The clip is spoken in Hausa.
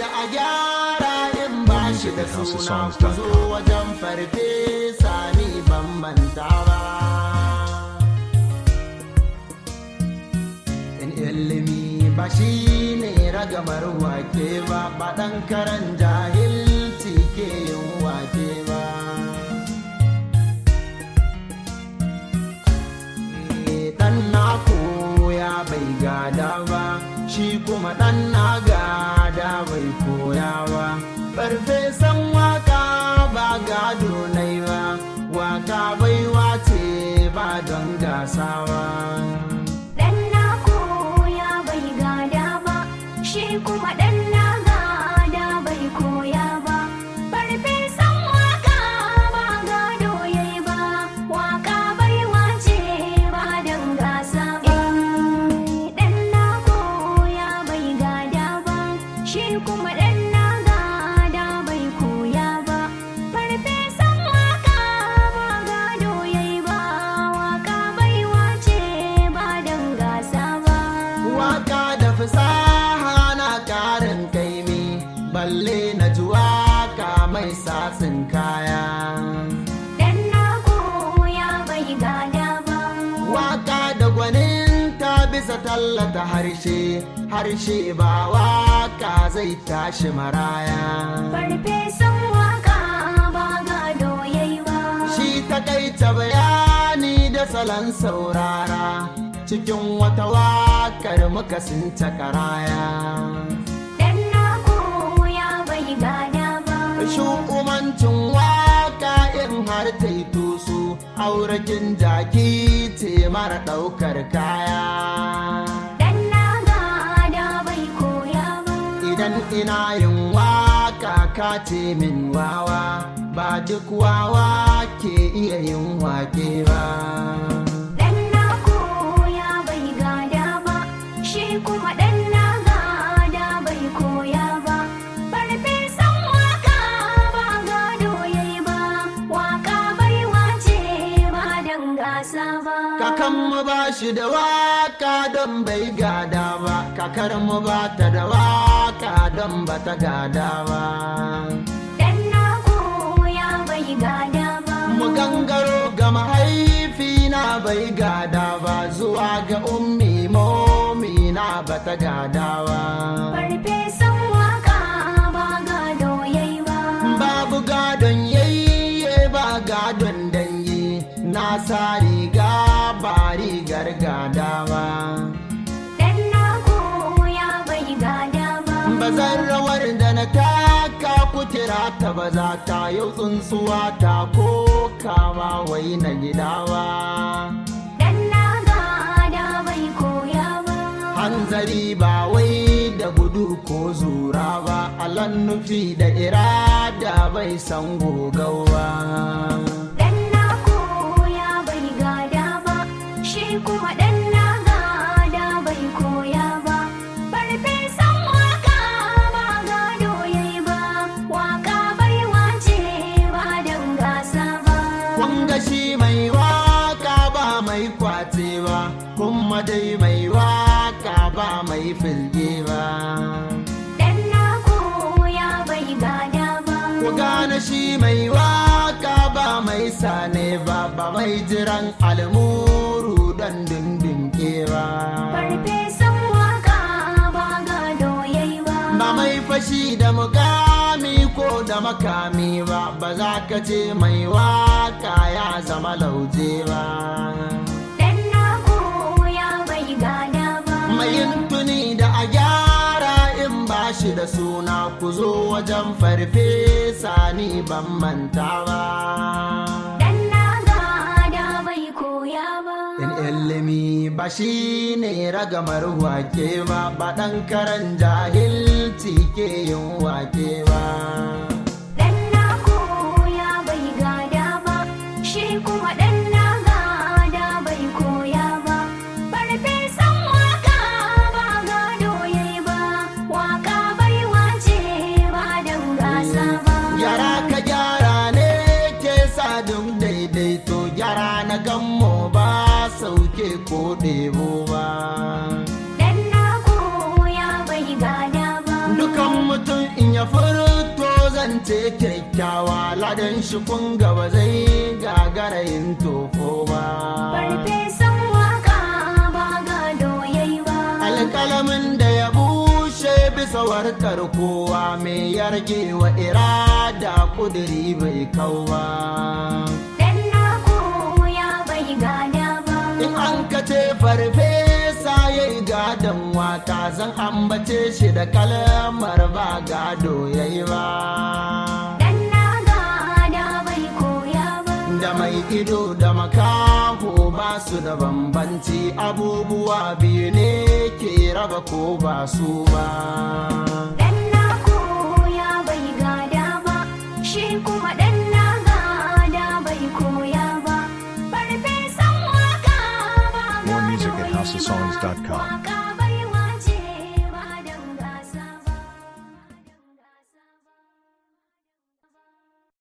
da a gyara in ba shi da suna ku zo wajen farfesa ni ban manta ba. In ilimi ba shi ne ragamar wake ba, ba ɗan karan jahilci ke yin wake ba. Ɗan na koya bai gada ba, shi kuma ɗan na gada bai koya ba. Farfesan waka ba gado nai ba, waka baiwa ce ba don gasa ba. Ɗan na koya bai gada ba, shi kuma ɗan na gada bai koya ba. Farfesan waka ba gado yayi ba, waka baiwa ce ba don gasa ba. Ɗan na koya bai gada ba, shi kuma ɗan na gada bai koya ba. Farfesan waka ba gado yayi ba, waka baiwa ce ba don gasa ba. Waka da fasaha na ƙarin kaimi, balle na ji waka mai satsin kaya. Dan na koya bai gada ba. Waka da gwaninta bisa tallata harshe, harshe ba waka zai tashi maraya. Farfesan waka ba gado yayi ba. Shi takaita bayani da salon saurara, cikin wata wakar muka sinta karaya. Dan na koya bai gada ba. Shukumancin waka in har ta yi tusu, aurakin jaki ce mara ɗaukar kaya. Dan na gada bai koya ba. Idan ina yin waka ka ce min wawa, ba duk wawa ke iya yin wake ba. Dan na koya bai gada ba, shi kuma dan na gada bai koya ba. Farfesan waka ba gado yayi ba, waka baiwa ce ba dan gasa ba. Kakanmu ba shi da waka don bai gada ba, kakarmu ba ta da waka don ba ta gada ba. Dan na koya bai gada ba. Mu gangaro ga mahaifina bai gada ba, zuwa ga ummi momi na ba ta gada ba. Farfesan waka ba gado yayi ba. Babu gadon yayye ba gadon dangi, na sa riga ba rigar gada ba. Dan na koya bai gada ba. Bazan rawar da na taka kutira ta ba za ta yau tsuntsuwa ta ko kama wai na gidawa. Dan na gada bai koya ba. Hanzari ba wai da gudu ko zura ba, alan nufi da irada bai san gogawa. Dan na koya bai gada ba, shi kuma dan na gada bai koya ba. Farfesan waka ba gado yayi ba, waka baiwa ce ba dan gasa ba. Kun ga shi mai waka ba mai kwace ba, kuma dai mai waka ba mai filge ba. Dan na koya bai gada ba. Ku gane shi mai waka ba mai sane ba, ba mai jiran almuru don dindinke ba. Farfesan waka ba gado yayi ba. Ba mai fashi da mukami ko da makami ba, ba za ka ce mai waka ya zama lauje ba. Dan na koya bai gada ba. Mai tuni da a gyara in ba shi da suna, ku zo wajen farfesa ni ban manta ba. Dan na gada bai koya ba. In ilimi ba shi ne ragamar wake ba, ba ɗan karan jahilci ke yin wake ba. Dan na koya bai gada ba, shi kuma dan na gada bai koya ba. Farfesan waka ba gado yayi ba, waka baiwa ce ba dan gasa ba. Gyara ka gyara ne ke sa duk daidaito, gyara na gammo ba sauke ko ɗebo ba. Dan na koya bai gada ba. Dukan mutum kyakkyawa ladan shi kun gaba zai gagara yin tofo ba. Farfesan waka ba gado yayi ba. Alƙalamin da ya bushe bisa warkar kowa mai yarge wa irada kudiri bai kauwa. Dan na koya bai gada ba. In an kace farfesa ya yi gadon waka zan ambace shi da kalmar ba gado ya yi ba. Dan na gada bai koya ba. Da mai ido da makaho ba su da bambanci abubuwa biyu ne ke raba ko ba su ba. Dan na koya bai gada ba, shi kuma dan na gada bai koya ba. Farfesan waka ba More music at gado yayi ba. housesongs.com. Waka